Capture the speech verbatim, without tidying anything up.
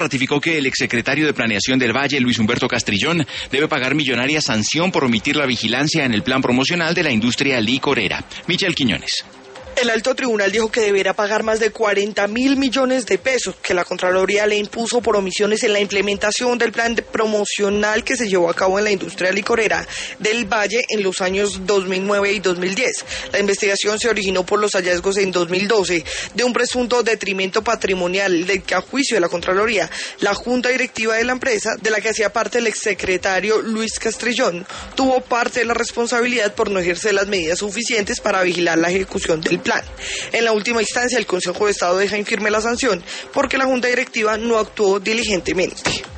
ratificó que el exsecretario de Planeación del Valle, Luis Humberto Castrillón, debe pagar millonaria sanción por omitir la vigilancia en el plan promocional de la industria licorera. Michel Quiñones. El alto tribunal dijo que deberá pagar más de cuarenta mil millones de pesos que la Contraloría le impuso por omisiones en la implementación del plan promocional que se llevó a cabo en la industria licorera del Valle en los años dos mil nueve y dos mil diez. La investigación se originó por los hallazgos en dos mil doce de un presunto detrimento patrimonial del que, a juicio de la Contraloría, la junta directiva de la empresa, de la que hacía parte el exsecretario Luis Castrillón, tuvo parte de la responsabilidad por no ejercer las medidas suficientes para vigilar la ejecución del plan. En la última instancia, el Consejo de Estado deja infirme la sanción porque la Junta Directiva no actuó diligentemente.